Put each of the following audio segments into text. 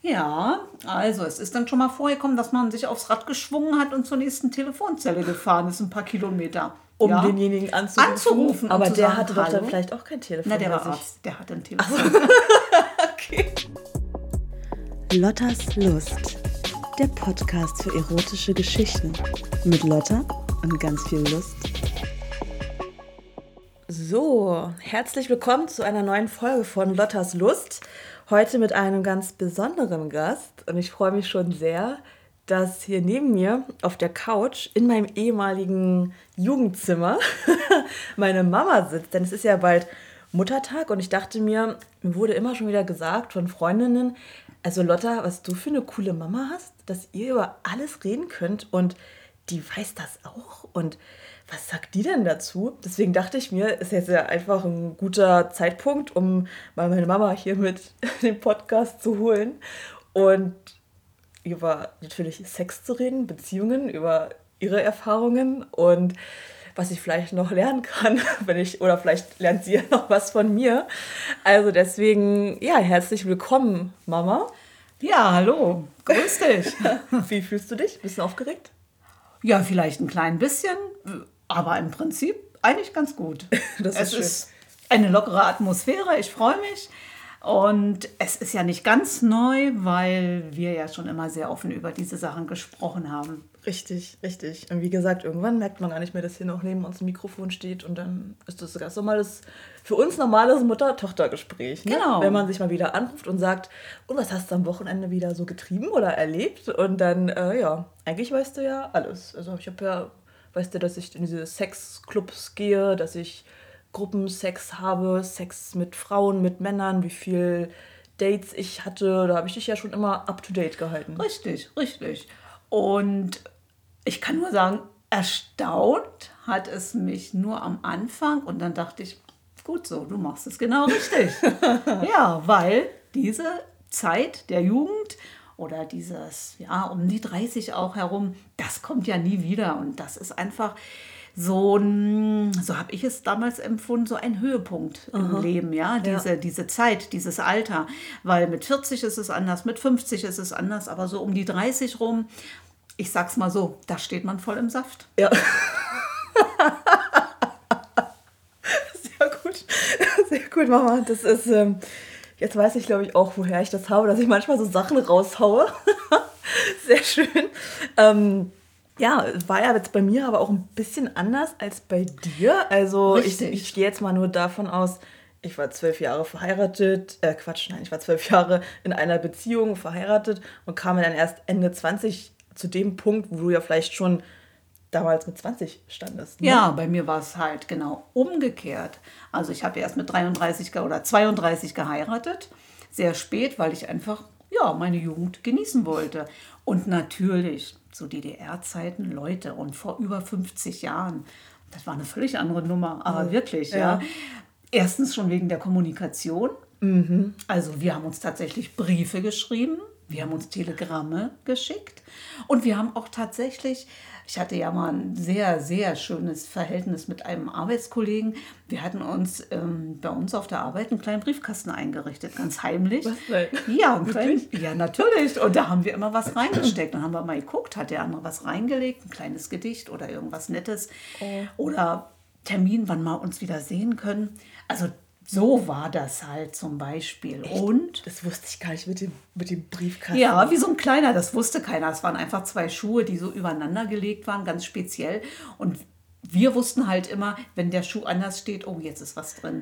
Ja, also es ist dann schon mal vorgekommen, dass man sich aufs Rad geschwungen hat und zur nächsten Telefonzelle gefahren ist, ein paar Kilometer. Um ja, denjenigen anzurufen. Aber Aber und der sagen, hatte doch hallo? dann vielleicht auch kein Telefon. Na, der bei war sich. Arzt, der hatte ein Telefon. Okay. Lottas Lust, der Podcast für erotische Geschichten mit Lotta und ganz viel Lust. So, herzlich willkommen zu einer neuen Folge von Lottas Lust. Heute mit einem ganz besonderen Gast und ich freue mich schon sehr, dass hier neben mir auf der Couch in meinem ehemaligen Jugendzimmer meine Mama sitzt. Denn es ist ja bald Muttertag und ich dachte mir wurde immer schon wieder gesagt von Freundinnen, also Lotta, was du für eine coole Mama hast, dass ihr über alles reden könnt und die weiß das auch und was sagt die denn dazu? Deswegen dachte ich mir, ist jetzt ja einfach ein guter Zeitpunkt, um mal meine Mama hier mit dem Podcast zu holen und über natürlich Sex zu reden, Beziehungen, über ihre Erfahrungen und was ich vielleicht noch lernen kann, oder vielleicht lernt sie ja noch was von mir. Also deswegen, ja, herzlich willkommen, Mama. Ja, hallo, grüß dich. Wie fühlst du dich? Bist du aufgeregt? Ja, vielleicht ein klein bisschen, aber im Prinzip eigentlich ganz gut. Das ist schön. Es ist eine lockere Atmosphäre, ich freue mich. Und es ist ja nicht ganz neu, weil wir ja schon immer sehr offen über diese Sachen gesprochen haben. Richtig, richtig. Und wie gesagt, irgendwann merkt man gar nicht mehr, dass hier noch neben uns ein Mikrofon steht und dann ist das ganz normales, für uns normales Mutter-Tochter-Gespräch. Ne? Genau. Wenn man sich mal wieder anruft und sagt, und was hast du am Wochenende wieder so getrieben oder erlebt? Und dann, ja, eigentlich weißt du ja alles. Also ich habe ja, weißt du, dass ich in diese Sexclubs gehe, dass ich Gruppensex habe, Sex mit Frauen, mit Männern, wie viel Dates ich hatte. Da habe ich dich ja schon immer up-to-date gehalten. Richtig, richtig. Und ich kann nur sagen, erstaunt hat es mich nur am Anfang. Und dann dachte ich, gut so, du machst es genau richtig. Ja, weil diese Zeit der Jugend oder dieses, ja, um die 30 auch herum, das kommt ja nie wieder. Und das ist einfach so habe ich es damals empfunden, so ein Höhepunkt im Leben, ja, diese Zeit, dieses Alter, weil mit 40 ist es anders, mit 50 ist es anders, aber so um die 30 rum, ich sag's mal so, da steht man voll im Saft. Ja. Sehr gut, Mama. Das ist, jetzt weiß ich, glaube ich, auch, woher ich das habe, dass ich manchmal so Sachen raushaue. Sehr schön. Ja, war ja jetzt bei mir aber auch ein bisschen anders als bei dir. Also ich gehe jetzt mal nur davon aus, ich war 12 Jahre verheiratet, ich war 12 Jahre in einer Beziehung verheiratet und kam dann erst Ende 20 zu dem Punkt, wo du ja vielleicht schon damals mit 20 standest. Ne? Ja, bei mir war es halt genau umgekehrt. Also ich habe erst mit 33 oder 32 geheiratet, sehr spät, weil ich einfach meine Jugend genießen wollte. Und natürlich zu DDR-Zeiten, Leute, und vor über 50 Jahren, das war eine völlig andere Nummer, aber wirklich, ja. Erstens schon wegen der Kommunikation. Also wir haben uns tatsächlich Briefe geschrieben, wir haben uns Telegramme geschickt und wir haben auch tatsächlich, ich hatte ja mal ein sehr, sehr schönes Verhältnis mit einem Arbeitskollegen. Wir hatten uns bei uns auf der Arbeit einen kleinen Briefkasten eingerichtet, ganz heimlich. Was denn? Ja, ja, natürlich. Und da haben wir immer was reingesteckt. Dann haben wir mal geguckt, hat der andere was reingelegt, ein kleines Gedicht oder irgendwas Nettes. Oder Termin, wann wir uns wieder sehen können. Also so war das halt zum Beispiel. Echt? Und das wusste ich gar nicht mit dem Briefkasten. ja, wie so ein kleiner, das wusste keiner. Es waren einfach 2 Schuhe, die so übereinander gelegt waren, ganz speziell. Und wir wussten halt immer, wenn der Schuh anders steht, oh, jetzt ist was drin.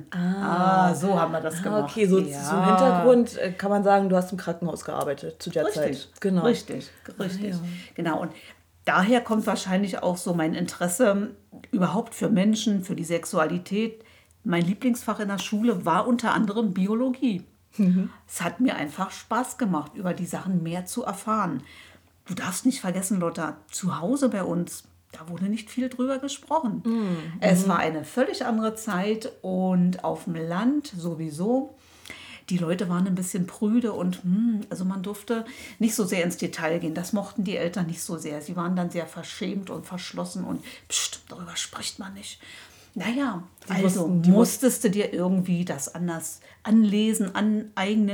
So haben wir das gemacht. Okay, so zum Hintergrund kann man sagen, du hast im Krankenhaus gearbeitet zu der Zeit. Genau. Richtig. Genau, und daher kommt wahrscheinlich auch so mein Interesse überhaupt für Menschen, für die Sexualität. Mein Lieblingsfach in der Schule war unter anderem Biologie. Es hat mir einfach Spaß gemacht, über die Sachen mehr zu erfahren. Du darfst nicht vergessen, Lotta, zu Hause bei uns, da wurde nicht viel drüber gesprochen. Es war eine völlig andere Zeit und auf dem Land sowieso. Die Leute waren ein bisschen prüde und also man durfte nicht so sehr ins Detail gehen. Das mochten die Eltern nicht so sehr. Sie waren dann sehr verschämt und verschlossen und darüber spricht man nicht. Naja, also musstest du dir irgendwie das anders anlesen, aneignen.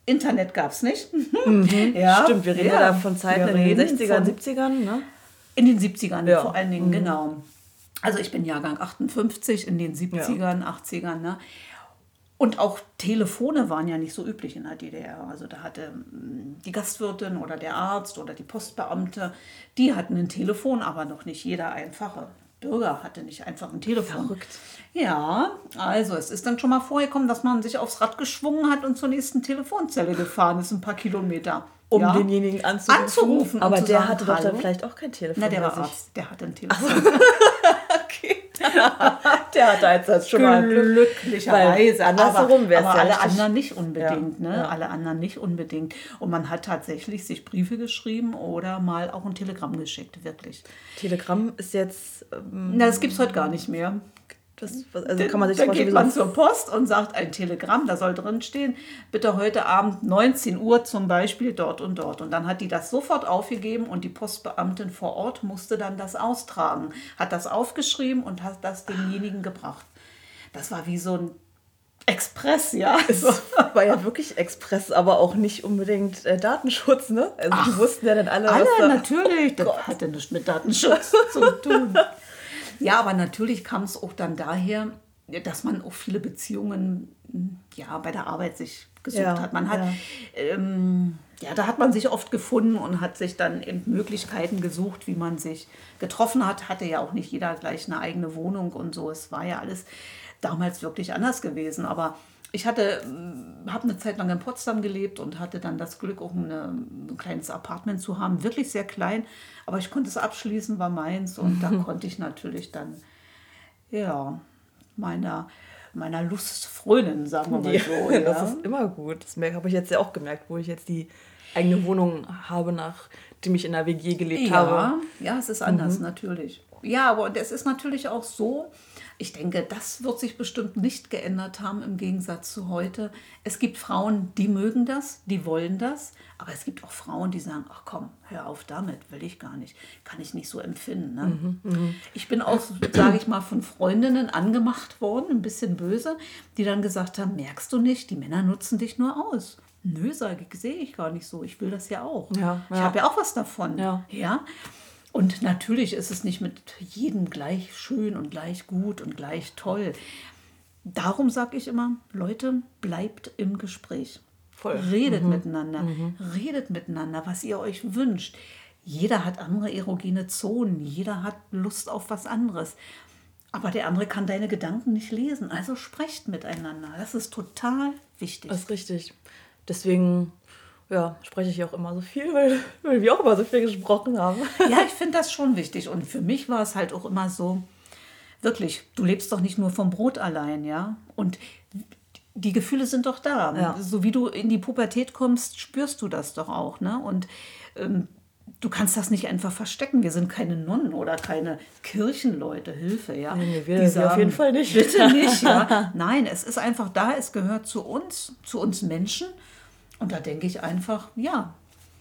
Internet gab es nicht. Stimmt, wir reden ja da von Zeiten in den 60ern, 70ern, ne? In den 70ern vor allen Dingen, genau. Also ich bin Jahrgang 58, in den 70ern, 80ern, ne? Und auch Telefone waren ja nicht so üblich in der DDR. Also da hatte die Gastwirtin oder der Arzt oder die Postbeamte, die hatten ein Telefon, aber noch nicht jeder einfache Bürger hatte nicht einfach ein Telefon. Verrückt. Ja, also es ist dann schon mal vorgekommen, dass man sich aufs Rad geschwungen hat und zur nächsten Telefonzelle gefahren ist, ein paar Kilometer. Um denjenigen anzurufen. Aber und zu der sagen, hatte doch hallo? dann vielleicht auch kein Telefon. Na, der war bei sich. Arzt, der hatte ein Telefon. Okay. Der hatte jetzt das schon mal Glücklicherweise. Weil andersherum wäre es aber ja alle richtig- anderen nicht unbedingt. Ja, Ne? ja. Alle anderen nicht unbedingt. Und man hat tatsächlich sich Briefe geschrieben oder mal auch ein Telegramm geschickt, wirklich. Telegramm ist jetzt... Na, das gibt es heute gar nicht mehr. Also kann man sich Dann vorstellen, geht wie so man zur Post und sagt ein Telegramm, da soll drin stehen, bitte heute Abend 19 Uhr zum Beispiel dort und dort. Und dann hat die das sofort aufgegeben und die Postbeamtin vor Ort musste dann das austragen. Hat das aufgeschrieben und hat das demjenigen gebracht. Das war wie so ein Express, ja. Es war ja wirklich Express, aber auch nicht unbedingt Datenschutz, ne? Also die wussten ja dann alle, Alle, was da... natürlich. Das hatte nichts mit Datenschutz zu tun. Ja, aber natürlich kam es auch dann daher, dass man auch viele Beziehungen bei der Arbeit sich gesucht hat. Man hat, da hat man sich oft gefunden und hat sich dann eben Möglichkeiten gesucht, wie man sich getroffen hat. Hatte ja auch nicht jeder gleich eine eigene Wohnung und so. Es war ja alles damals wirklich anders gewesen. Aber ich habe eine Zeit lang in Potsdam gelebt und hatte dann das Glück, auch ein kleines Apartment zu haben. Wirklich sehr klein, aber ich konnte es abschließen, war meins. Und da konnte ich natürlich dann, meiner Lust frönen, sagen wir mal so. Ja. Das ist immer gut. Das habe ich jetzt ja auch gemerkt, wo ich jetzt die eigene Wohnung habe, nachdem ich in der WG gelebt habe. Ja, es ist anders, natürlich. Ja, aber es ist natürlich auch so, ich denke, das wird sich bestimmt nicht geändert haben im Gegensatz zu heute. Es gibt Frauen, die mögen das, die wollen das, aber es gibt auch Frauen, die sagen, ach komm, hör auf damit, will ich gar nicht, kann ich nicht so empfinden. Ne? Ich bin auch, sage ich mal, von Freundinnen angemacht worden, ein bisschen böse, die dann gesagt haben, merkst du nicht, die Männer nutzen dich nur aus. Nö, sage ich, sehe ich gar nicht so, ich will das ja auch. Ja. Ich habe ja auch was davon. Ja. Und natürlich ist es nicht mit jedem gleich schön und gleich gut und gleich toll. Darum sage ich immer, Leute, bleibt im Gespräch. Voll. Redet miteinander. Redet miteinander, was ihr euch wünscht. Jeder hat andere erogene Zonen. Jeder hat Lust auf was anderes. Aber der andere kann deine Gedanken nicht lesen. Also sprecht miteinander. Das ist total wichtig. Das ist richtig. Deswegen... Ja, spreche ich auch immer so viel, weil wir auch immer so viel gesprochen haben. Ja, ich finde das schon wichtig. Und für mich war es halt auch immer so, wirklich, du lebst doch nicht nur vom Brot allein, ja. Und die Gefühle sind doch da. Ja. So wie du in die Pubertät kommst, spürst du das doch auch, ne? Und du kannst das nicht einfach verstecken. Wir sind keine Nonnen oder keine Kirchenleute, Hilfe, ja. Nee, wir auf jeden Fall nicht. Bitte nicht, ja. Nein, es ist einfach da, es gehört zu uns Menschen. Und da denke ich einfach, ja,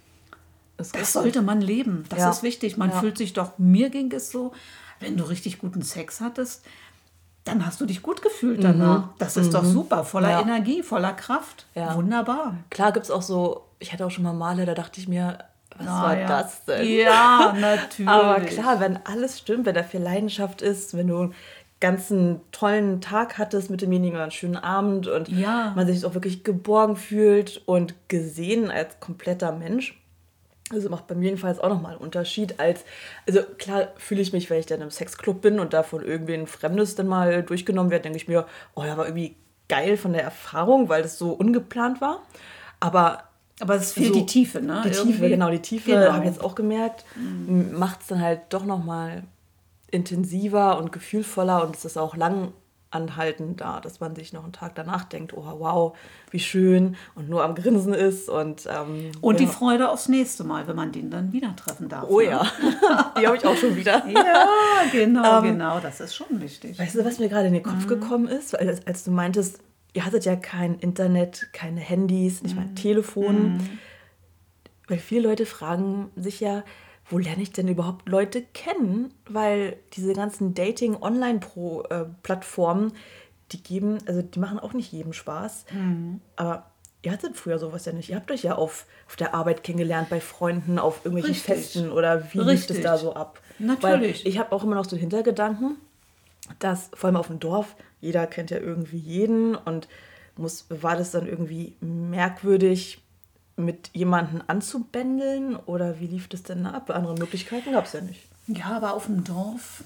das sollte man leben. Das ist wichtig. Man fühlt sich doch, mir ging es so, wenn du richtig guten Sex hattest, dann hast du dich gut gefühlt danach. Das ist doch super, voller Energie, voller Kraft. Ja. Wunderbar. Klar gibt es auch so, ich hatte auch schon mal Male, da dachte ich mir, was war das denn? Ja, natürlich. Aber klar, wenn alles stimmt, wenn da viel Leidenschaft ist, wenn du ganzen tollen Tag hattest mit demjenigen oder einen schönen Abend und man sich auch wirklich geborgen fühlt und gesehen als kompletter Mensch. Also macht bei mir jedenfalls auch nochmal einen Unterschied also klar fühle ich mich, wenn ich dann im Sexclub bin und da von irgendwen Fremdes dann mal durchgenommen wird, denke ich mir, oh ja, war irgendwie geil von der Erfahrung, weil das so ungeplant war. Aber es fehlt die Tiefe, ne? Die Tiefe, habe ich jetzt auch gemerkt, macht es dann halt doch nochmal intensiver und gefühlvoller und es ist auch lang anhaltend da, dass man sich noch einen Tag danach denkt, oh wow, wie schön und nur am Grinsen ist. Und die Freude aufs nächste Mal, wenn man den dann wieder treffen darf. Oh ne? ja, die habe ich auch schon wieder. Ja, genau, das ist schon wichtig. Weißt du, was mir gerade in den Kopf gekommen ist? Als du meintest, ihr hattet ja kein Internet, keine Handys, nicht mal ein Telefon. Weil viele Leute fragen sich ja, wo lerne ich denn überhaupt Leute kennen? Weil diese ganzen Dating-Online-Plattformen, die machen auch nicht jedem Spaß. Aber ihr hattet früher sowas ja nicht. Ihr habt euch ja auf der Arbeit kennengelernt, bei Freunden, auf irgendwelchen Richtig. Festen oder wie lief das da so ab? Natürlich. Weil ich habe auch immer noch so den Hintergedanken, dass vor allem auf dem Dorf, jeder kennt ja irgendwie jeden und war das dann irgendwie merkwürdig, mit jemandem anzubändeln oder wie lief das denn ab? Andere Möglichkeiten gab es ja nicht. Ja, aber auf dem Dorf,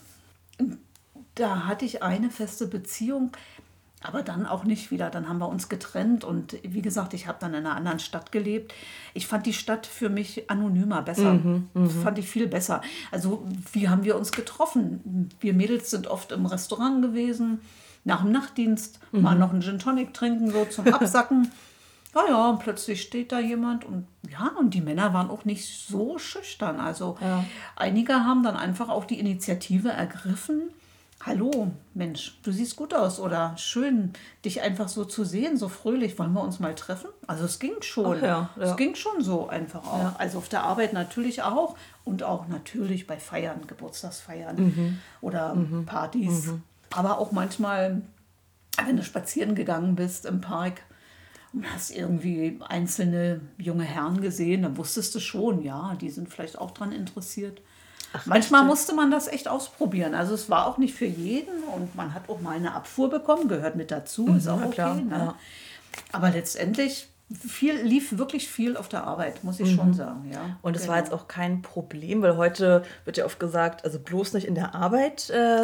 da hatte ich eine feste Beziehung, aber dann auch nicht wieder. Dann haben wir uns getrennt und wie gesagt, ich habe dann in einer anderen Stadt gelebt. Ich fand die Stadt für mich anonymer besser. Fand ich viel besser. Also wie haben wir uns getroffen? Wir Mädels sind oft im Restaurant gewesen, nach dem Nachtdienst, mal noch einen Gin Tonic trinken, so zum Absacken. Ja, und plötzlich steht da jemand und die Männer waren auch nicht so schüchtern. Also einige haben dann einfach auch die Initiative ergriffen. Hallo, Mensch, du siehst gut aus oder schön, dich einfach so zu sehen, so fröhlich. Wollen wir uns mal treffen? Also es ging schon. Es ging schon so einfach auch. Ja. Also auf der Arbeit natürlich auch und auch natürlich bei Feiern, Geburtstagsfeiern oder Partys. Aber auch manchmal, wenn du spazieren gegangen bist im Park, und hast irgendwie einzelne junge Herren gesehen, dann wusstest du schon, ja, die sind vielleicht auch dran interessiert. Manchmal musste man das echt ausprobieren. Also es war auch nicht für jeden und man hat auch mal eine Abfuhr bekommen, gehört mit dazu, ist auch okay. Klar, ne? Ja. Aber letztendlich lief wirklich viel auf der Arbeit, muss ich schon sagen. Ja. Und es war jetzt auch kein Problem, weil heute wird ja oft gesagt, also bloß nicht in der Arbeit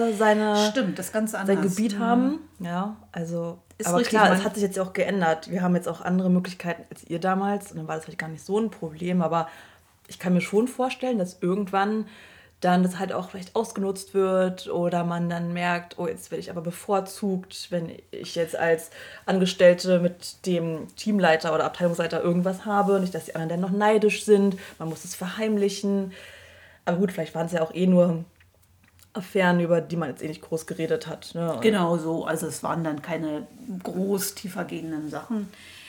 Stimmt, das ganz anders. Sein Gebiet haben. Ja, also ist aber richtig, klar, es hat sich jetzt auch geändert. Wir haben jetzt auch andere Möglichkeiten als ihr damals und dann war das vielleicht gar nicht so ein Problem, aber ich kann mir schon vorstellen, dass irgendwann dann das halt auch vielleicht ausgenutzt wird oder man dann merkt, oh, jetzt werde ich aber bevorzugt, wenn ich jetzt als Angestellte mit dem Teamleiter oder Abteilungsleiter irgendwas habe. Nicht, dass die anderen dann noch neidisch sind, man muss es verheimlichen. Aber gut, vielleicht waren es ja auch nur Affären, über die man jetzt nicht groß geredet hat. Ne? Genau so, also es waren dann keine groß tiefergehenden Sachen.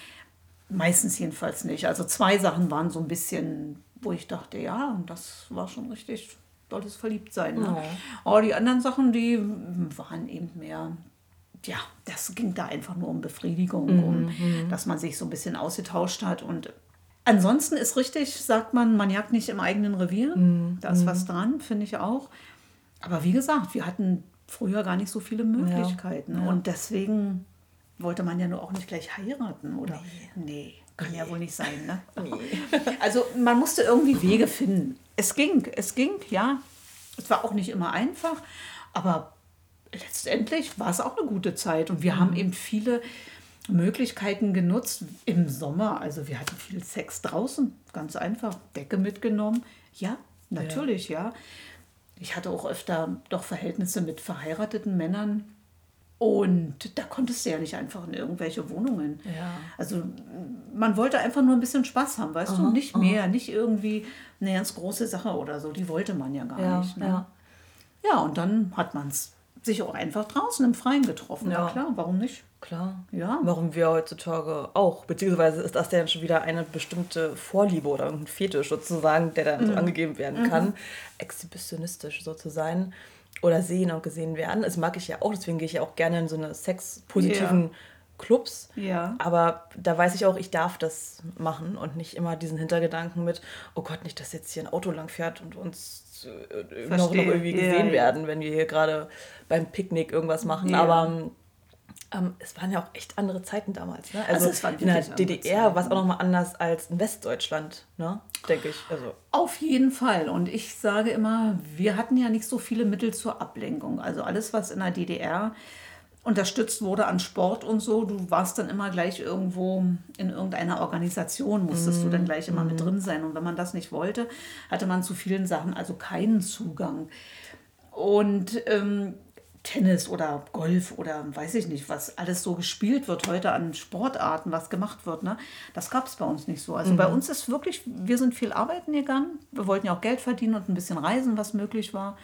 Meistens jedenfalls nicht. Also 2 Sachen waren so ein bisschen, wo ich dachte, ja, das war schon richtig tolles Verliebtsein. Ne? Aber die anderen Sachen, die waren eben mehr, ja, das ging da einfach nur um Befriedigung, dass man sich so ein bisschen ausgetauscht hat. Und ansonsten ist richtig, sagt man jagt nicht im eigenen Revier. Da ist was dran, finde ich auch. Aber wie gesagt, wir hatten früher gar nicht so viele Möglichkeiten. Ja. Und deswegen wollte man ja nur auch nicht gleich heiraten, oder? Nee, kann ja wohl nicht sein, ne? Nee. Also man musste irgendwie Wege finden. Es ging, ja. Es war auch nicht immer einfach, aber letztendlich war es auch eine gute Zeit. Und wir haben eben viele Möglichkeiten genutzt im Sommer. Also wir hatten viel Sex draußen, ganz einfach. Decke mitgenommen. Ja, natürlich, ja. Ich hatte auch öfter doch Verhältnisse mit verheirateten Männern. Und da konntest du ja nicht einfach in irgendwelche Wohnungen. Ja. Also man wollte einfach nur ein bisschen Spaß haben, weißt du? Nicht mehr, nicht irgendwie eine ganz große Sache oder so. Die wollte man ja gar nicht. Ne? Ja, und dann hat man es sich auch einfach draußen im Freien getroffen. Ja, klar, warum nicht? Klar. Ja. Warum wir heutzutage auch. Beziehungsweise ist das dann schon wieder eine bestimmte Vorliebe oder ein Fetisch sozusagen, der dann so angegeben werden kann. Exhibitionistisch so zu sein. Oder sehen und gesehen werden. Das mag ich ja auch, deswegen gehe ich ja auch gerne in so eine sexpositiven Clubs. Ja. Aber da weiß ich auch, ich darf das machen und nicht immer diesen Hintergedanken mit, oh Gott, nicht, dass jetzt hier ein Auto lang fährt und uns noch irgendwie gesehen werden, wenn wir hier gerade beim Picknick irgendwas machen. Ja. Aber es waren ja auch echt andere Zeiten damals. Ne? Also es war in der DDR war es auch nochmal anders als in Westdeutschland, ne? Denke ich. Also. Auf jeden Fall. Und ich sage immer, wir hatten ja nicht so viele Mittel zur Ablenkung. Also alles, was in der DDR unterstützt wurde an Sport und so, du warst dann immer gleich irgendwo in irgendeiner Organisation, musstest du dann gleich immer mit drin sein. Und wenn man das nicht wollte, hatte man zu vielen Sachen also keinen Zugang. Und Tennis oder Golf oder weiß ich nicht, was alles so gespielt wird heute an Sportarten, was gemacht wird, ne? Das gab es bei uns nicht so. Also bei uns ist wirklich, wir sind viel arbeiten gegangen. Wir wollten ja auch Geld verdienen und ein bisschen reisen, was möglich war.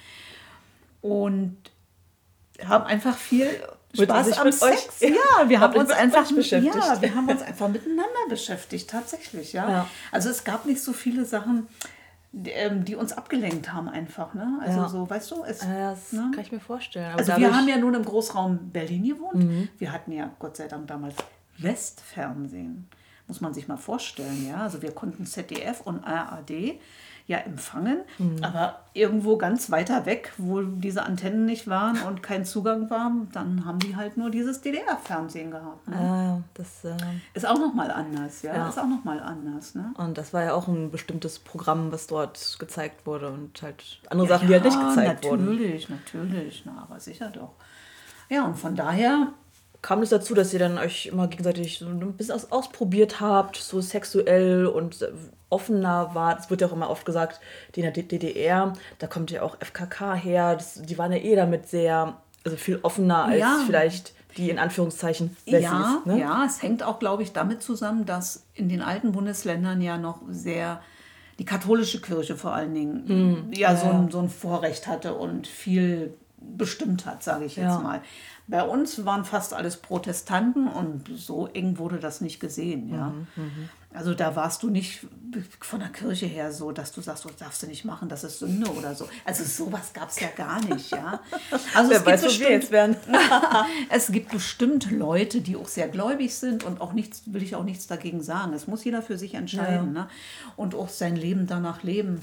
Und haben einfach viel Spaß am Sex. Ja, wir haben uns einfach miteinander beschäftigt, tatsächlich, ja. Also es gab nicht so viele Sachen, die uns abgelenkt haben einfach, ne? Also so, weißt du, das kann ich mir vorstellen. Aber also wir haben ja nun im Großraum Berlin gewohnt. Wir hatten ja Gott sei Dank damals Westfernsehen. muss man sich mal vorstellen. Ja? Also wir konnten ZDF und ARD ja empfangen, aber irgendwo ganz weiter weg, wo diese Antennen nicht waren und kein Zugang war, dann haben die halt nur dieses DDR-Fernsehen gehabt. Ne? Das ist auch nochmal anders, ja? Ja. Ist auch nochmal anders. Ne? Und das war ja auch ein bestimmtes Programm, was dort gezeigt wurde und halt andere Sachen, die halt nicht gezeigt wurden. Natürlich, na, aber sicher doch. Ja, und von daher kam es dazu, dass ihr dann euch immer gegenseitig so ein bisschen ausprobiert habt, so sexuell und offener wart. Es wird ja auch immer oft gesagt, die in der DDR, da kommt ja auch FKK her, die waren ja damit sehr, also viel offener als vielleicht die in Anführungszeichen Wessis. Ne? Ja, es hängt auch, glaube ich, damit zusammen, dass in den alten Bundesländern ja noch sehr die katholische Kirche vor allen Dingen so ein Vorrecht hatte und viel bestimmt hat, sage ich jetzt mal. Bei uns waren fast alles Protestanten und so eng wurde das nicht gesehen. Ja? Also da warst du nicht von der Kirche her so, dass du sagst, das darfst du nicht machen, das ist Sünde oder so. Also sowas gab es ja gar nicht. Ja? Also Wer weiß, wo wir jetzt werden. Es gibt bestimmt Leute, die auch sehr gläubig sind und auch nichts, will ich auch nichts dagegen sagen. Es muss jeder für sich entscheiden, ne? Und auch sein Leben danach leben.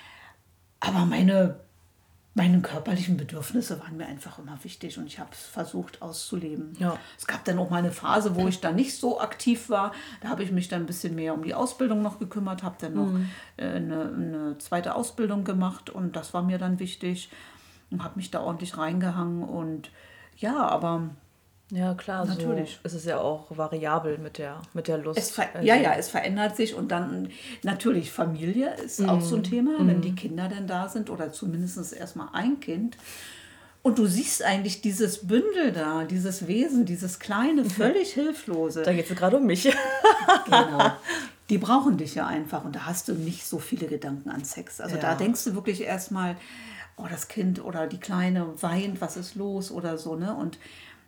Aber meine körperlichen Bedürfnisse waren mir einfach immer wichtig und ich habe es versucht auszuleben. Ja. Es gab dann auch mal eine Phase, wo ich dann nicht so aktiv war. Da habe ich mich dann ein bisschen mehr um die Ausbildung noch gekümmert, habe dann noch eine zweite Ausbildung gemacht und das war mir dann wichtig und habe mich da ordentlich reingehangen und ja, aber ja, klar, natürlich. So ist es ja auch variabel mit der Lust. Es verändert sich und dann natürlich Familie ist auch so ein Thema, wenn die Kinder dann da sind oder zumindest erstmal ein Kind und du siehst eigentlich dieses Bündel da, dieses Wesen, dieses kleine, völlig hilflose. Da geht es gerade um mich. Genau. Die brauchen dich ja einfach und da hast du nicht so viele Gedanken an Sex. Also da denkst du wirklich erstmal, oh, das Kind oder die Kleine weint, was ist los oder so, ne? Und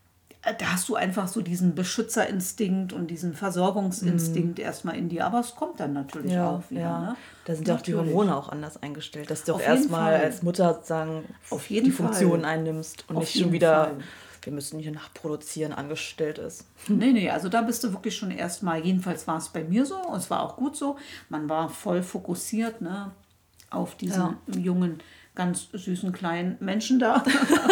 da hast du einfach so diesen Beschützerinstinkt und diesen Versorgungsinstinkt erstmal in dir. Aber es kommt dann natürlich auch wieder. Ja. Ne? Da sind ja auch die Hormone auch anders eingestellt. Dass du auch Auf jeden erstmal Fall. als Mutter sozusagen Auf jeden die Fall. Funktion einnimmst und Auf nicht schon jeden wieder, Fall. wir müssen hier nachproduzieren, angestellt ist. Nee, also da bist du wirklich schon erstmal, jedenfalls war es bei mir so und es war auch gut so. Man war voll fokussiert, ne, auf diesen jungen, ganz süßen kleinen Menschen da.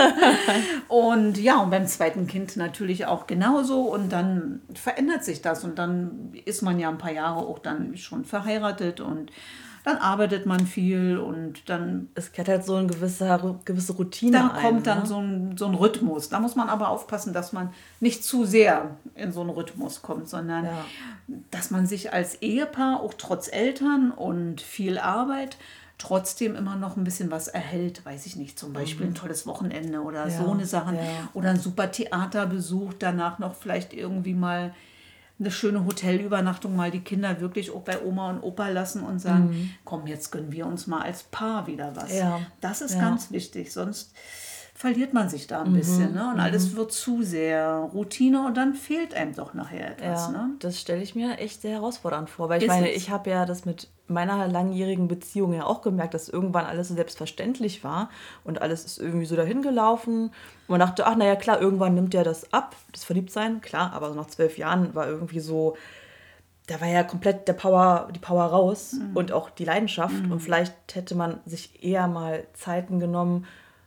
Und ja, und beim zweiten Kind natürlich auch genauso. Und dann verändert sich das. Und dann ist man ja ein paar Jahre auch dann schon verheiratet und dann arbeitet man viel und dann... Es hat halt so eine gewisse Routine Da kommt dann ne? so ein Rhythmus. Da muss man aber aufpassen, dass man nicht zu sehr in so einen Rhythmus kommt, sondern dass man sich als Ehepaar auch trotz Eltern und viel Arbeit trotzdem immer noch ein bisschen was erhält, weiß ich nicht, zum Beispiel ein tolles Wochenende oder so eine Sachen oder ein super Theaterbesuch, danach noch vielleicht irgendwie mal eine schöne Hotelübernachtung, mal die Kinder wirklich auch bei Oma und Opa lassen und sagen, komm, jetzt gönnen wir uns mal als Paar wieder was. Ja. Das ist ganz wichtig, sonst verliert man sich da ein bisschen, ne? Und alles wird zu sehr Routine und dann fehlt einem doch nachher etwas. Ne? Das stelle ich mir echt sehr herausfordernd vor, weil ich habe ja das mit meiner langjährigen Beziehung ja auch gemerkt, dass irgendwann alles so selbstverständlich war und alles ist irgendwie so dahin gelaufen. Und man dachte, ach naja, klar, irgendwann nimmt ja das ab, das Verliebtsein, klar, aber so nach 12 Jahren war irgendwie so, da war ja komplett die Power raus und auch die Leidenschaft und vielleicht hätte man sich eher mal Zeiten genommen,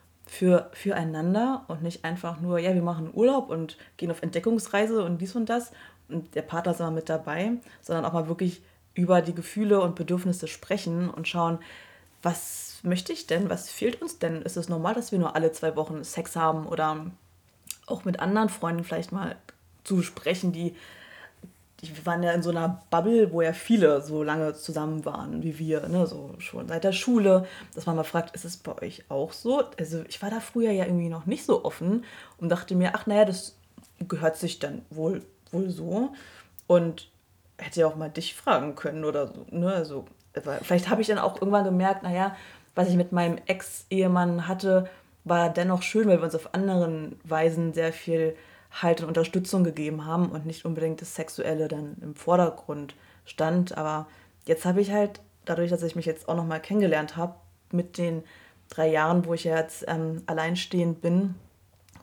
füreinander und nicht einfach nur, ja, wir machen Urlaub und gehen auf Entdeckungsreise und dies und das und der Partner ist immer mit dabei, sondern auch mal wirklich über die Gefühle und Bedürfnisse sprechen und schauen, was möchte ich denn, was fehlt uns denn? Ist es normal, dass wir nur alle 2 Wochen Sex haben oder auch mit anderen Freunden vielleicht mal zu sprechen, wir waren ja in so einer Bubble, wo ja viele so lange zusammen waren wie wir, ne, so schon seit der Schule, dass man mal fragt, ist es bei euch auch so? Also ich war da früher ja irgendwie noch nicht so offen und dachte mir, ach naja, das gehört sich dann wohl so und hätte ja auch mal dich fragen können oder so, ne, also vielleicht habe ich dann auch irgendwann gemerkt, naja, was ich mit meinem Ex-Ehemann hatte, war dennoch schön, weil wir uns auf anderen Weisen sehr viel Halt und Unterstützung gegeben haben und nicht unbedingt das Sexuelle dann im Vordergrund stand. Aber jetzt habe ich halt, dadurch, dass ich mich jetzt auch nochmal kennengelernt habe, mit den 3 Jahren, wo ich ja jetzt alleinstehend bin,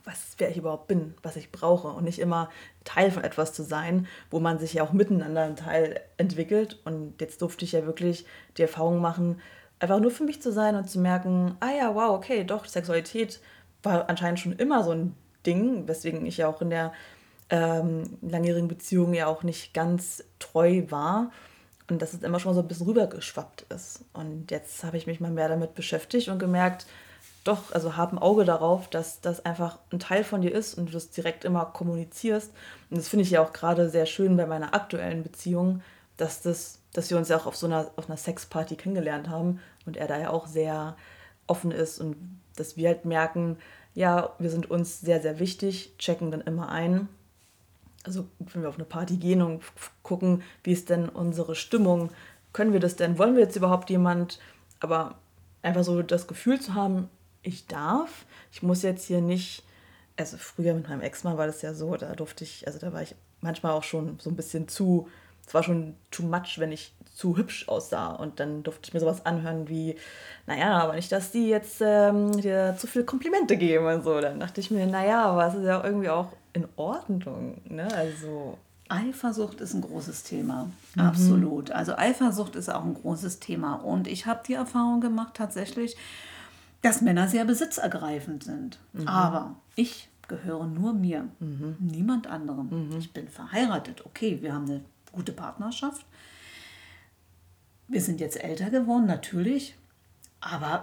wer ich überhaupt bin, was ich brauche und nicht immer Teil von etwas zu sein, wo man sich ja auch miteinander einen Teil entwickelt. Und jetzt durfte ich ja wirklich die Erfahrung machen, einfach nur für mich zu sein und zu merken, ja, wow, okay, doch, Sexualität war anscheinend schon immer so ein Ding, weswegen ich ja auch in der langjährigen Beziehung ja auch nicht ganz treu war und dass es immer schon so ein bisschen rübergeschwappt ist. Und jetzt habe ich mich mal mehr damit beschäftigt und gemerkt, doch, also hab ein Auge darauf, dass das einfach ein Teil von dir ist und du das direkt immer kommunizierst. Und das finde ich ja auch gerade sehr schön bei meiner aktuellen Beziehung, dass wir uns ja auch auf einer Sexparty kennengelernt haben und er da ja auch sehr offen ist und dass wir halt merken, ja, wir sind uns sehr, sehr wichtig, checken dann immer ein. Also wenn wir auf eine Party gehen und gucken, wie ist denn unsere Stimmung, können wir das denn, wollen wir jetzt überhaupt jemand, aber einfach so das Gefühl zu haben, ich muss jetzt hier nicht, also früher mit meinem Ex-Mann war das ja so, da war ich manchmal auch schon so ein bisschen es war schon too much, wenn ich zu hübsch aussah und dann durfte ich mir sowas anhören wie, naja, aber nicht, dass die jetzt dir zu viel Komplimente geben und so. Dann dachte ich mir, naja, aber es ist ja irgendwie auch in Ordnung, ne, also... Eifersucht ist ein großes Thema, absolut. Also Eifersucht ist auch ein großes Thema und ich habe die Erfahrung gemacht tatsächlich, dass Männer sehr besitzergreifend sind. Aber ich gehöre nur mir, niemand anderem. Ich bin verheiratet, okay, wir haben eine gute Partnerschaft. Wir sind jetzt älter geworden, natürlich, aber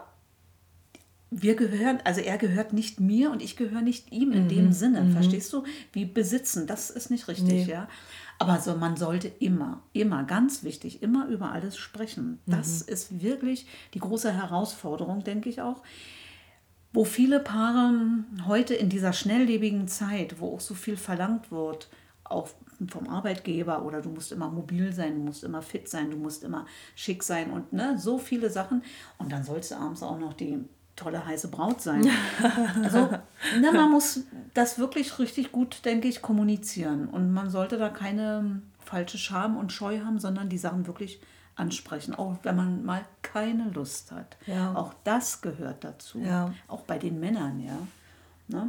er gehört nicht mir und ich gehöre nicht ihm in dem Sinne. Verstehst du? Wie besitzen, das ist nicht richtig, ja. Aber so, man sollte immer, ganz wichtig, immer über alles sprechen. Das ist wirklich die große Herausforderung, denke ich auch, wo viele Paare heute in dieser schnelllebigen Zeit, wo auch so viel verlangt wird, auch vom Arbeitgeber oder du musst immer mobil sein, du musst immer fit sein, du musst immer schick sein und so viele Sachen. Und dann sollst du abends auch noch die tolle heiße Braut sein. Also man muss das wirklich richtig gut, denke ich, kommunizieren. Und man sollte da keine falsche Scham und Scheu haben, sondern die Sachen wirklich ansprechen, auch wenn man mal keine Lust hat. Ja. Auch das gehört dazu. Ja. Auch bei den Männern, ja. Ne?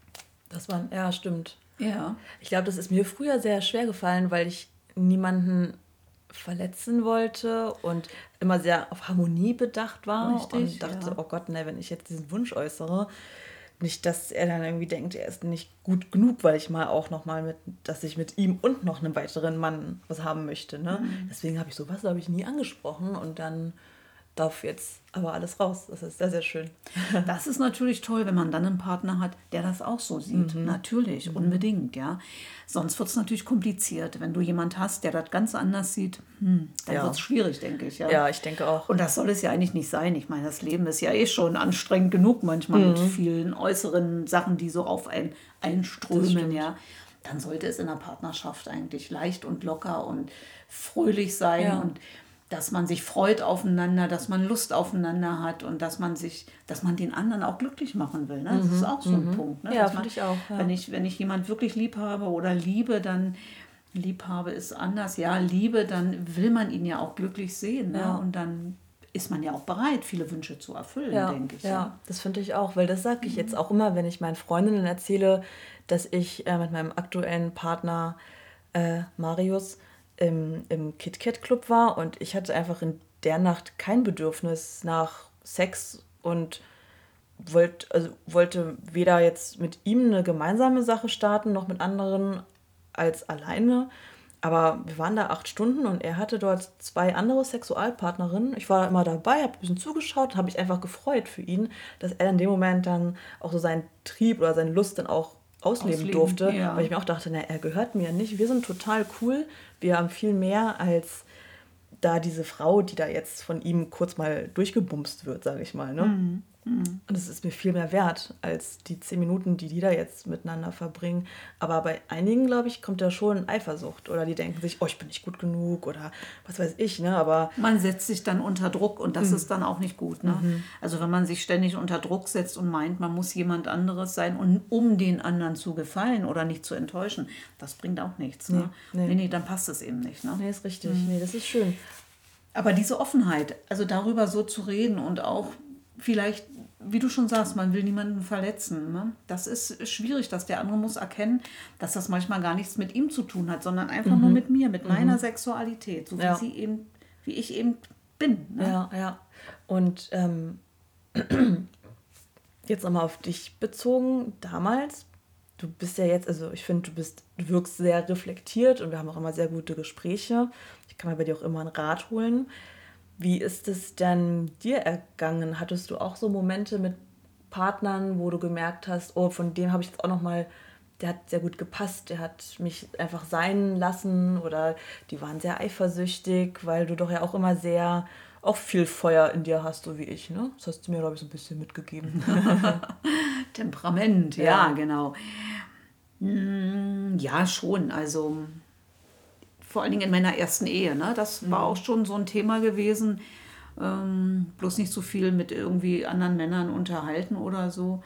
Ja, stimmt. Ja. Ich glaube, das ist mir früher sehr schwer gefallen, weil ich niemanden verletzen wollte und immer sehr auf Harmonie bedacht war. Richtig, und dachte, ja. oh Gott, ne, wenn ich jetzt diesen Wunsch äußere, nicht, dass er dann irgendwie denkt, er ist nicht gut genug, weil ich mal auch nochmal dass ich mit ihm und noch einem weiteren Mann was haben möchte. Ne? Deswegen habe ich sowas, glaube ich, nie angesprochen und dann darf jetzt aber alles raus. Das ist sehr, sehr schön. Das ist natürlich toll, wenn man dann einen Partner hat, der das auch so sieht. Natürlich, unbedingt, ja. Sonst wird es natürlich kompliziert. Wenn du jemand hast, der das ganz anders sieht, dann wird es schwierig, denke ich. Ja? Ja, ich denke auch. Und das soll es ja eigentlich nicht sein. Ich meine, das Leben ist ja eh schon anstrengend genug manchmal mit vielen äußeren Sachen, die so auf einen einströmen, ja. Dann sollte es in der Partnerschaft eigentlich leicht und locker und fröhlich sein und dass man sich freut aufeinander, dass man Lust aufeinander hat und dass man den anderen auch glücklich machen will. Ne? Das ist auch so ein Punkt. Ne? Ja, finde ich auch. Ja. Wenn ich jemand wirklich lieb habe oder liebe, dann Liebhabe ist anders. Ja, Liebe, dann will man ihn ja auch glücklich sehen. Ne? Ja. Und dann ist man ja auch bereit, viele Wünsche zu erfüllen, denke ich. Ja, das finde ich auch, weil das sage ich jetzt auch immer, wenn ich meinen Freundinnen erzähle, dass ich mit meinem aktuellen Partner Marius im KitKat-Club war und ich hatte einfach in der Nacht kein Bedürfnis nach Sex und wollte weder jetzt mit ihm eine gemeinsame Sache starten, noch mit anderen als alleine. Aber wir waren da 8 Stunden und er hatte dort 2 andere Sexualpartnerinnen. Ich war immer dabei, habe ein bisschen zugeschaut und habe mich einfach gefreut für ihn, dass er in dem Moment dann auch so seinen Trieb oder seine Lust dann auch ausleben durfte, weil ich mir auch dachte, er gehört mir nicht, wir sind total cool, wir haben viel mehr als da diese Frau, die da jetzt von ihm kurz mal durchgebumst wird, sage ich mal. Ne? Und es ist mir viel mehr wert als die 10 Minuten, die da jetzt miteinander verbringen. Aber bei einigen, glaube ich, kommt da schon Eifersucht oder die denken sich, oh, ich bin nicht gut genug oder was weiß ich. Ne? Aber man setzt sich dann unter Druck und das ist dann auch nicht gut. Ne? Also wenn man sich ständig unter Druck setzt und meint, man muss jemand anderes sein, um den anderen zu gefallen oder nicht zu enttäuschen, das bringt auch nichts. Ne? Nee, dann passt es eben nicht. Ne? Nee, ist richtig. Nee, das ist schön. Aber diese Offenheit, also darüber so zu reden und auch vielleicht wie du schon sagst, man will niemanden verletzen. Ne? Das ist schwierig, dass der andere muss erkennen, dass das manchmal gar nichts mit ihm zu tun hat, sondern einfach nur mit mir, mit meiner Sexualität, so wie ich eben bin. Ne? Ja, ja. Und jetzt nochmal auf dich bezogen, damals, du bist ja jetzt, also ich finde, du wirkst sehr reflektiert und wir haben auch immer sehr gute Gespräche. Ich kann mir bei dir auch immer einen Rat holen. Wie ist es denn dir ergangen? Hattest du auch so Momente mit Partnern, wo du gemerkt hast, oh, von dem habe ich jetzt auch nochmal, der hat sehr gut gepasst, der hat mich einfach sein lassen oder die waren sehr eifersüchtig, weil du doch ja auch immer sehr, auch viel Feuer in dir hast, so wie ich, ne? Das hast du mir, glaube ich, so ein bisschen mitgegeben. Temperament, ja, genau. Ja, schon, also vor allen Dingen in meiner ersten Ehe, ne? Das war auch schon so ein Thema gewesen, bloß nicht so viel mit irgendwie anderen Männern unterhalten oder so,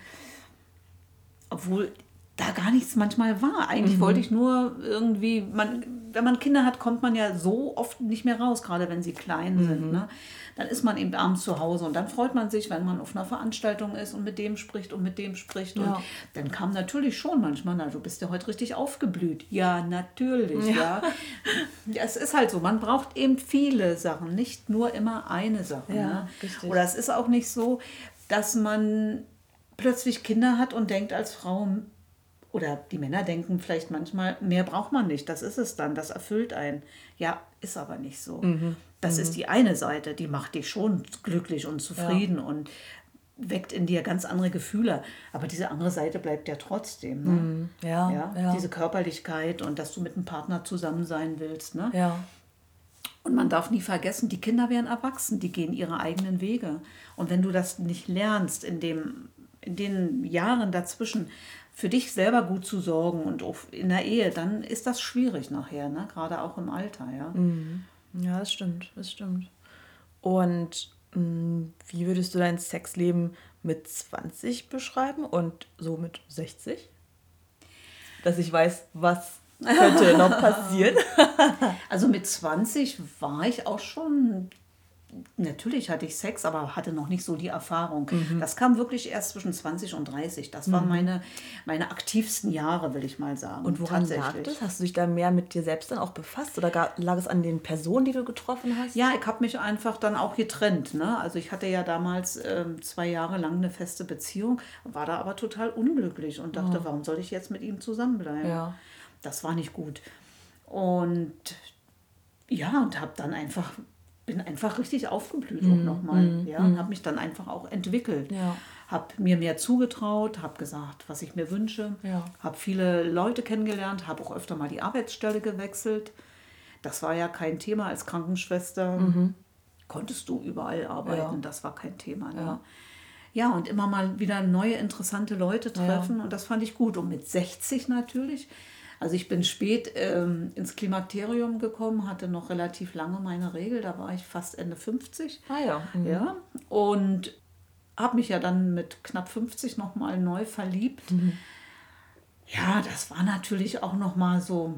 obwohl da gar nichts manchmal war. Eigentlich wollte ich nur irgendwie, wenn man Kinder hat, kommt man ja so oft nicht mehr raus, gerade wenn sie klein sind. Ne? Dann ist man eben abends zu Hause und dann freut man sich, wenn man auf einer Veranstaltung ist und mit dem spricht und mit dem spricht. Ja. Und dann kam natürlich schon manchmal, na, du bist ja heute richtig aufgeblüht. Ja, natürlich, ja. Es ist halt so, man braucht eben viele Sachen, nicht nur immer eine Sache. Ja, ne? richtig. Oder es ist auch nicht so, dass man plötzlich Kinder hat und denkt als Frau, oder die Männer denken vielleicht manchmal, mehr braucht man nicht, das ist es dann, das erfüllt einen. Ja, ist aber nicht so. Das ist die eine Seite, die macht dich schon glücklich und zufrieden und weckt in dir ganz andere Gefühle. Aber diese andere Seite bleibt ja trotzdem. Ne? Ja. Diese Körperlichkeit und dass du mit einem Partner zusammen sein willst. Ne? Ja. Und man darf nie vergessen, die Kinder werden erwachsen, die gehen ihre eigenen Wege. Und wenn du das nicht lernst, in den Jahren dazwischen, für dich selber gut zu sorgen und auch in der Ehe, dann ist das schwierig nachher, ne? Gerade auch im Alter. Ja, Ja, das stimmt. Und wie würdest du dein Sexleben mit 20 beschreiben und so mit 60? Dass ich weiß, was könnte noch passieren. Also mit 20 war ich auch schon, natürlich hatte ich Sex, aber hatte noch nicht so die Erfahrung. Das kam wirklich erst zwischen 20 und 30. Das waren meine aktivsten Jahre, will ich mal sagen. Und woran lag das? Hast du dich da mehr mit dir selbst dann auch befasst? Oder lag es an den Personen, die du getroffen hast? Ja, ich habe mich einfach dann auch getrennt. Ne? Also ich hatte ja damals 2 Jahre lang eine feste Beziehung, war da aber total unglücklich und dachte, warum soll ich jetzt mit ihm zusammenbleiben? Ja. Das war nicht gut. Und ja, und bin einfach richtig aufgeblüht auch nochmal. Ja, und habe mich dann einfach auch entwickelt. Ja. Habe mir mehr zugetraut, habe gesagt, was ich mir wünsche. Ja. Habe viele Leute kennengelernt, habe auch öfter mal die Arbeitsstelle gewechselt. Das war ja kein Thema als Krankenschwester. Konntest du überall arbeiten, das war kein Thema. Ne? Ja, und immer mal wieder neue, interessante Leute treffen und das fand ich gut. Und mit 60 natürlich. Also ich bin spät ins Klimakterium gekommen, hatte noch relativ lange meine Regel, da war ich fast Ende 50. Ah ja. Ja, und habe mich ja dann mit knapp 50 nochmal neu verliebt. Ja, das war natürlich auch nochmal so,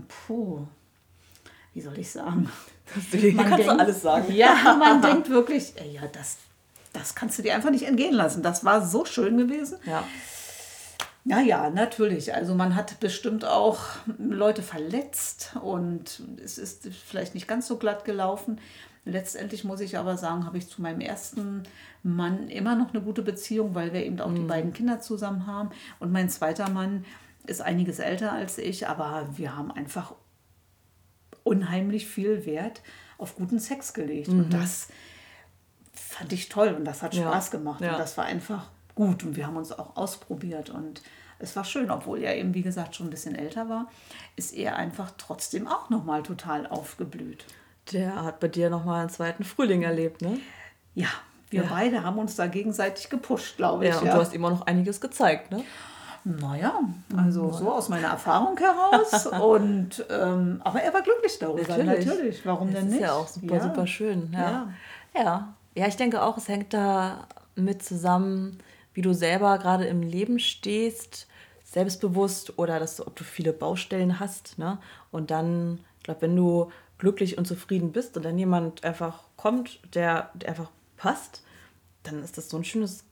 wie soll ich sagen? Kannst du alles sagen. Ja, man denkt wirklich, ja, das kannst du dir einfach nicht entgehen lassen. Das war so schön gewesen. Ja. Naja, natürlich. Also man hat bestimmt auch Leute verletzt und es ist vielleicht nicht ganz so glatt gelaufen. Letztendlich muss ich aber sagen, habe ich zu meinem ersten Mann immer noch eine gute Beziehung, weil wir eben auch die beiden Kinder zusammen haben. Und mein zweiter Mann ist einiges älter als ich, aber wir haben einfach unheimlich viel Wert auf guten Sex gelegt. Und das fand ich toll und das hat Spaß gemacht. Ja. Und das war einfach gut und wir haben uns auch ausprobiert und es war schön, obwohl er eben, wie gesagt, schon ein bisschen älter war, ist er einfach trotzdem auch nochmal total aufgeblüht. Der hat bei dir nochmal einen zweiten Frühling erlebt, ne? Ja, wir beide haben uns da gegenseitig gepusht, glaube ich. Ja, und du hast ihm auch noch einiges gezeigt, ne? Naja, also so aus meiner Erfahrung heraus. Und, aber er war glücklich darüber, natürlich. Warum denn nicht? Das ist ja auch super schön. Ja, ich denke auch, es hängt da mit zusammen, wie du selber gerade im Leben stehst, selbstbewusst oder ob du viele Baustellen hast. Ne? Und dann, ich glaube, wenn du glücklich und zufrieden bist und dann jemand einfach kommt, der einfach passt, dann ist das so ein schönes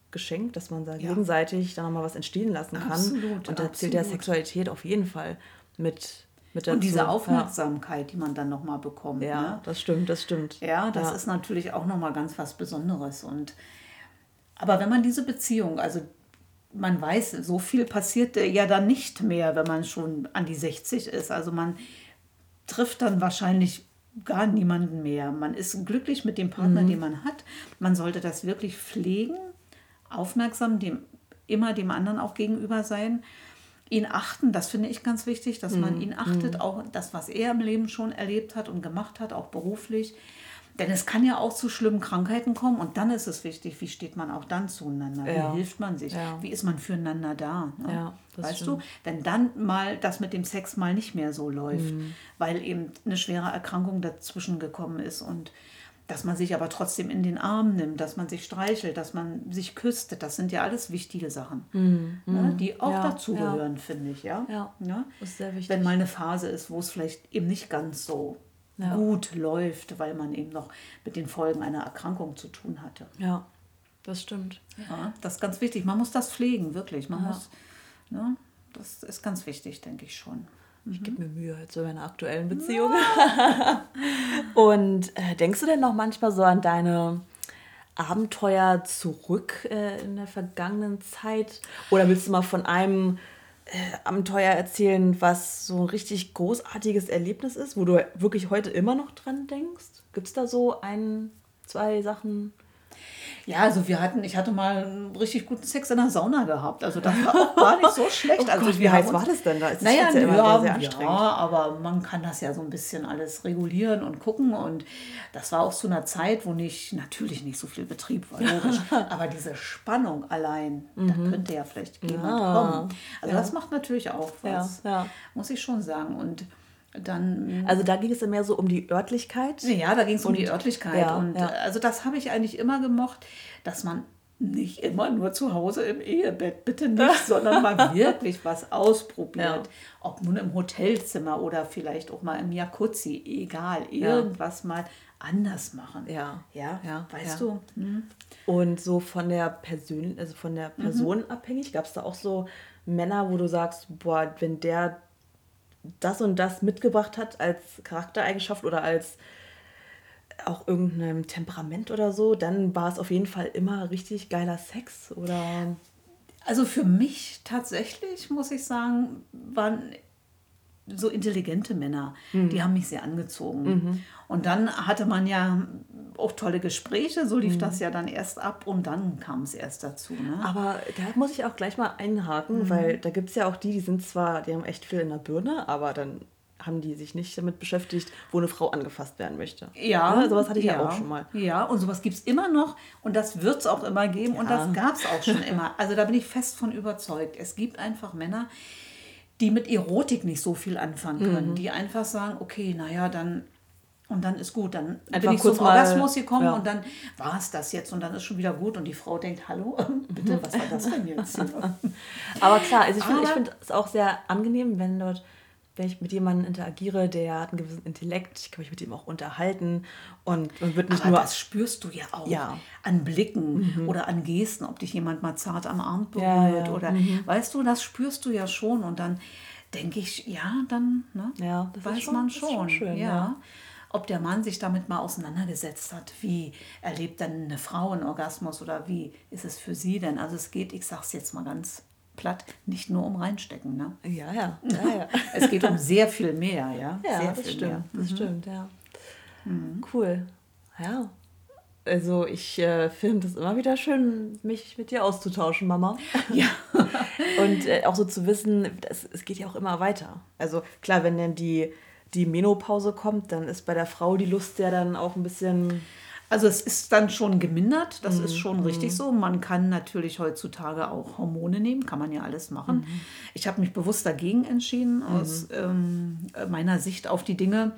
Geschenk, dass man da gegenseitig dann nochmal was entstehen lassen kann. Absolut, und da zählt ja Sexualität auf jeden Fall mit dazu. Und diese Aufmerksamkeit, die man dann nochmal bekommt. Ja, ne? das stimmt. Ja, das ist natürlich auch nochmal ganz was Besonderes. Aber wenn man diese Beziehung, also man weiß, so viel passiert ja dann nicht mehr, wenn man schon an die 60 ist. Also man trifft dann wahrscheinlich gar niemanden mehr. Man ist glücklich mit dem Partner, den man hat. Man sollte das wirklich pflegen, aufmerksam, immer dem anderen auch gegenüber sein. Ihn achten, das finde ich ganz wichtig, dass man ihn achtet, auch das, was er im Leben schon erlebt hat und gemacht hat, auch beruflich. Denn es kann ja auch zu schlimmen Krankheiten kommen und dann ist es wichtig, wie steht man auch dann zueinander, wie hilft man sich, wie ist man füreinander da. Ne? Ja, weißt du, wenn dann mal das mit dem Sex mal nicht mehr so läuft, weil eben eine schwere Erkrankung dazwischen gekommen ist und dass man sich aber trotzdem in den Arm nimmt, dass man sich streichelt, dass man sich küsst, das sind ja alles wichtige Sachen, ne, die auch dazugehören, finde ich. Ja? Ja, das ist sehr wichtig. Wenn mal eine Phase ist, wo es vielleicht eben nicht ganz so gut läuft, weil man eben noch mit den Folgen einer Erkrankung zu tun hatte. Ja, das stimmt. Ja, das ist ganz wichtig. Man muss das pflegen, wirklich. Man muss, ne, das ist ganz wichtig, denke ich schon. Ich gebe mir Mühe jetzt so in meiner aktuellen Beziehung. Und denkst du denn noch manchmal so an deine Abenteuer zurück in der vergangenen Zeit? Oder willst du mal von einem Abenteuer erzählen, was so ein richtig großartiges Erlebnis ist, wo du wirklich heute immer noch dran denkst? Gibt es da so 1, 2 Sachen? Ja, also ich hatte mal einen richtig guten Sex in der Sauna gehabt. Also das war auch gar nicht so schlecht. Oh also Gott, wie heiß war das denn da? Naja, ja immer sehr anstrengend. Ja, aber man kann das ja so ein bisschen alles regulieren und gucken. Und das war auch zu einer Zeit, wo natürlich nicht so viel Betrieb war, logisch. Aber diese Spannung allein, da könnte ja vielleicht jemand kommen. Also das macht natürlich auch was, muss ich schon sagen. Und dann, also da ging es dann mehr so um die Örtlichkeit? Ja, da ging es um die Örtlichkeit. Also das habe ich eigentlich immer gemocht, dass man nicht immer nur zu Hause im Ehebett, bitte nicht, sondern mal wirklich was ausprobiert. Ob nun im Hotelzimmer oder vielleicht auch mal im Jacuzzi, egal, irgendwas mal anders machen. Weißt du? Und so von der Person abhängig, gab es da auch so Männer, wo du sagst, boah, wenn der das und das mitgebracht hat als Charaktereigenschaft oder als auch irgendeinem Temperament oder so, dann war es auf jeden Fall immer richtig geiler Sex, oder? Also für mich tatsächlich, muss ich sagen, waren so intelligente Männer, die haben mich sehr angezogen. Und dann hatte man ja auch tolle Gespräche, so lief das ja dann erst ab und dann kam es erst dazu. Ne? Aber da muss ich auch gleich mal einhaken, weil da gibt es ja auch die sind zwar, die haben echt viel in der Birne, aber dann haben die sich nicht damit beschäftigt, wo eine Frau angefasst werden möchte. Ja. Sowas hatte ich ja auch schon mal. Ja, und sowas gibt es immer noch und das wird es auch immer geben und das gab es auch schon immer. Also da bin ich fest von überzeugt. Es gibt einfach Männer, die mit Erotik nicht so viel anfangen können, die einfach sagen, okay, naja, dann ist gut, dann bin ich zum Orgasmus gekommen und dann war es das jetzt und dann ist schon wieder gut und die Frau denkt, hallo, bitte, was war das denn jetzt? Aber klar, also ich finde es auch sehr angenehm, wenn ich mit jemandem interagiere, der hat einen gewissen Intellekt, ich kann mich mit ihm auch unterhalten und man wird nicht aber nur... das spürst du ja auch an Blicken oder an Gesten, ob dich jemand mal zart am Arm berührt oder, weißt du, das spürst du ja schon und dann denke ich, dann das weiß ist man schon, das ist schon schön, ob der Mann sich damit mal auseinandergesetzt hat, wie erlebt denn eine Frau einen Orgasmus oder wie ist es für sie denn? Also es geht, ich sag's jetzt mal ganz platt, nicht nur um reinstecken. Ne? Ja. Es geht um sehr viel mehr. Ja, sehr das viel stimmt. mehr. Das stimmt, ja. Cool. Ja. Also ich finde es immer wieder schön, mich mit dir auszutauschen, Mama. Ja. Und auch so zu wissen, es geht ja auch immer weiter. Also klar, wenn dann die Menopause kommt, dann ist bei der Frau die Lust ja dann auch ein bisschen... Also es ist dann schon gemindert, das ist schon richtig so. Man kann natürlich heutzutage auch Hormone nehmen, kann man ja alles machen. Ich habe mich bewusst dagegen entschieden, aus meiner Sicht auf die Dinge.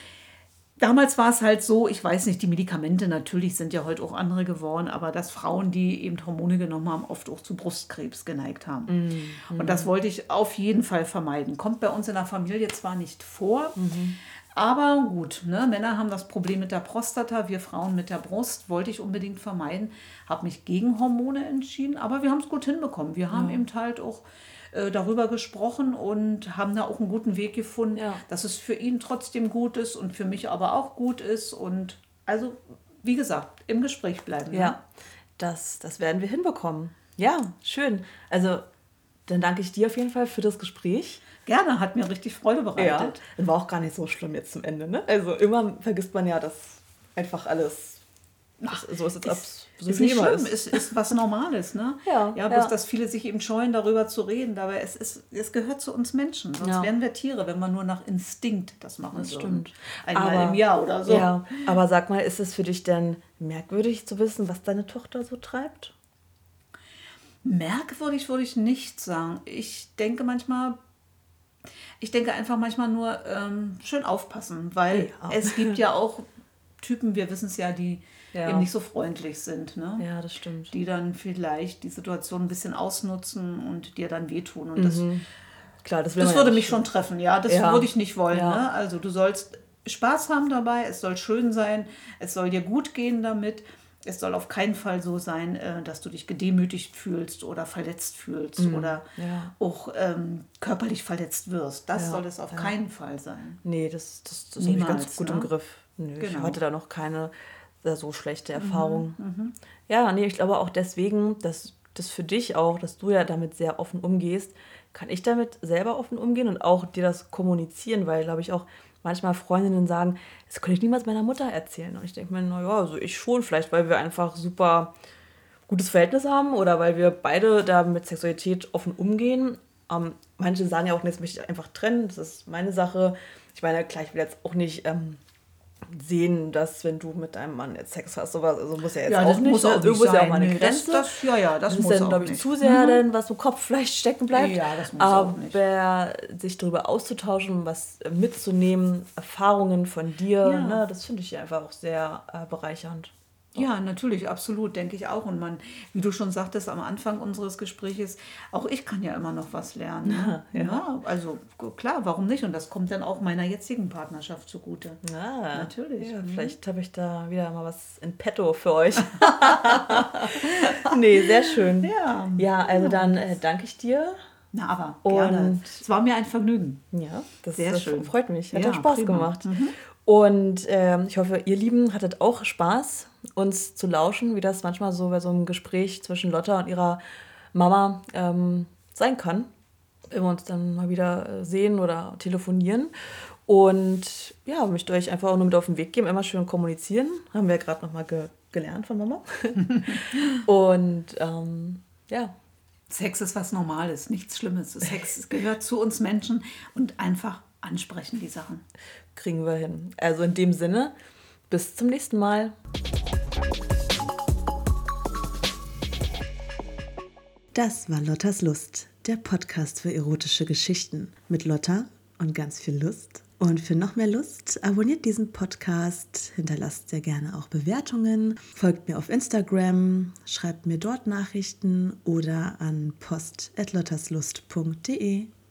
Damals war es halt so, ich weiß nicht, die Medikamente natürlich sind ja heute auch andere geworden, aber dass Frauen, die eben Hormone genommen haben, oft auch zu Brustkrebs geneigt haben. Und das wollte ich auf jeden Fall vermeiden. Kommt bei uns in der Familie zwar nicht vor, Aber gut, ne? Männer haben das Problem mit der Prostata, wir Frauen mit der Brust. Wollte ich unbedingt vermeiden. Habe mich gegen Hormone entschieden, aber wir haben es gut hinbekommen. Wir haben eben halt auch darüber gesprochen und haben da auch einen guten Weg gefunden, dass es für ihn trotzdem gut ist und für mich aber auch gut ist. Und also, wie gesagt, im Gespräch bleiben. Ja, ne? das werden wir hinbekommen. Ja, schön. Also, dann danke ich dir auf jeden Fall für das Gespräch. Gerne, hat mir richtig Freude bereitet. Das war auch gar nicht so schlimm jetzt zum Ende, ne? Also, immer vergisst man ja, dass einfach alles so ist, als ob Ist nicht schlimm, ist was Normales, ne? Ja, bloß, dass viele sich eben scheuen, darüber zu reden. Dabei es gehört zu uns Menschen. Sonst wären wir Tiere, wenn wir nur nach Instinkt das machen Das würden. stimmt. Einmal im Jahr oder so. Ja, aber sag mal, ist es für dich denn merkwürdig zu wissen, was deine Tochter so treibt? Merkwürdig würde ich nicht sagen. Ich denke einfach manchmal nur schön aufpassen, weil es gibt ja auch Typen, wir wissen es ja, die eben nicht so freundlich sind. Ne? Ja, das stimmt. Die dann vielleicht die Situation ein bisschen ausnutzen und dir dann wehtun. Und das Klar, das würde mich schon treffen, ja. Das würde ich nicht wollen. Ja. Ne? Also du sollst Spaß haben dabei, es soll schön sein, es soll dir gut gehen damit. Es soll auf keinen Fall so sein, dass du dich gedemütigt fühlst oder verletzt fühlst oder auch körperlich verletzt wirst. Das soll es auf keinen Fall sein. Nee, das habe ich ganz gut im Griff. Nö, Genau. Ich hatte da noch keine so schlechte Erfahrung. Ja, nee, ich glaube auch deswegen, dass das für dich auch, dass du ja damit sehr offen umgehst, kann ich damit selber offen umgehen und auch dir das kommunizieren, weil, glaube ich, auch manchmal Freundinnen sagen, das könnte ich niemals meiner Mutter erzählen. Und ich denke mir, naja, also ich schon, vielleicht, weil wir einfach super gutes Verhältnis haben oder weil wir beide da mit Sexualität offen umgehen. Manche sagen ja auch, nee, das möchte ich einfach trennen, das ist meine Sache. Ich meine, klar, ich will jetzt auch nicht sehen, dass wenn du mit deinem Mann jetzt Sex hast, sowas, also muss ja jetzt auch nicht. Irgendwo ist ja auch mal eine Grenze. Das muss muss dann, auch glaube ich, nicht. zu sehr, denn was im Kopf vielleicht stecken bleibt. Ja, das muss auch nicht. Aber sich darüber auszutauschen, was mitzunehmen, Erfahrungen von dir, ne, das finde ich ja einfach auch sehr bereichernd. Ja, natürlich, absolut, denke ich auch. Und wie du schon sagtest am Anfang unseres Gespräches, auch ich kann ja immer noch was lernen. Ne? Ja, also klar, warum nicht? Und das kommt dann auch meiner jetzigen Partnerschaft zugute. Ja, natürlich. Ja, vielleicht habe ich da wieder mal was in petto für euch. Nee, sehr schön. Ja, also dann danke ich dir. Na, aber gerne. Es war mir ein Vergnügen. Ja, das sehr schön. Freut mich. Hat ja, Spaß prima. gemacht. Und ich hoffe, ihr Lieben hattet auch Spaß, uns zu lauschen, wie das manchmal so bei so einem Gespräch zwischen Lotta und ihrer Mama sein kann, wenn wir uns dann mal wieder sehen oder telefonieren. Und ja, möchte euch einfach auch nur mit auf den Weg geben, immer schön kommunizieren. Haben wir gerade nochmal gelernt von Mama. Und ja. Sex ist was Normales, nichts Schlimmes. Sex gehört zu uns Menschen und einfach ansprechen die Sachen. Kriegen wir hin. Also in dem Sinne, bis zum nächsten Mal. Das war Lottas Lust, der Podcast für erotische Geschichten mit Lotta und ganz viel Lust. Und für noch mehr Lust, abonniert diesen Podcast, hinterlasst sehr gerne auch Bewertungen, folgt mir auf Instagram, schreibt mir dort Nachrichten oder an post@lottaslust.de.